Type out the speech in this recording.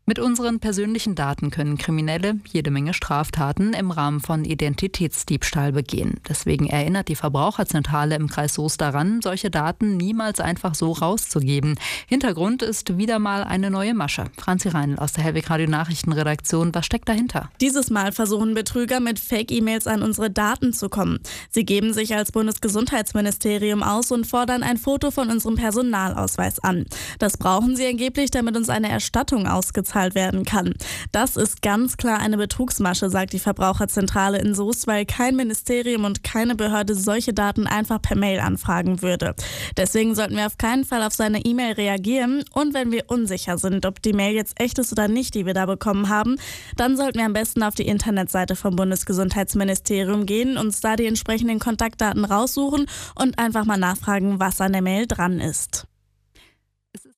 Mit unseren persönlichen Daten können Kriminelle jede Menge Straftaten im Rahmen von Identitätsdiebstahl begehen. Deswegen erinnert die Verbraucherzentrale im Kreis Soest daran, solche Daten niemals einfach so rauszugeben. Hintergrund ist wieder mal eine neue Masche. Franzi Reinl aus der Hellwig Radio Nachrichtenredaktion. Was steckt dahinter? Dieses Mal versuchen Betrüger mit Fake-E-Mails an unsere Daten zu kommen. Sie geben sich als Bundesgesundheitsministerium aus und fordern ein Foto von unserem Personalausweis an. Das brauchen sie angeblich, damit uns eine Erstattung ausgezahlt werden kann. Das ist ganz klar eine Betrugsmasche, sagt die Verbraucherzentrale in Soest, weil kein Ministerium und keine Behörde solche Daten einfach per Mail anfragen würde. Deswegen sollten wir auf keinen Fall auf seine E-Mail reagieren und wenn wir unsicher sind, ob die Mail jetzt echt ist oder nicht, die wir da bekommen haben, dann sollten wir am besten auf die Internetseite vom Bundesgesundheitsministerium gehen, uns da die entsprechenden Kontaktdaten raussuchen und einfach mal nachfragen, was an der Mail dran ist.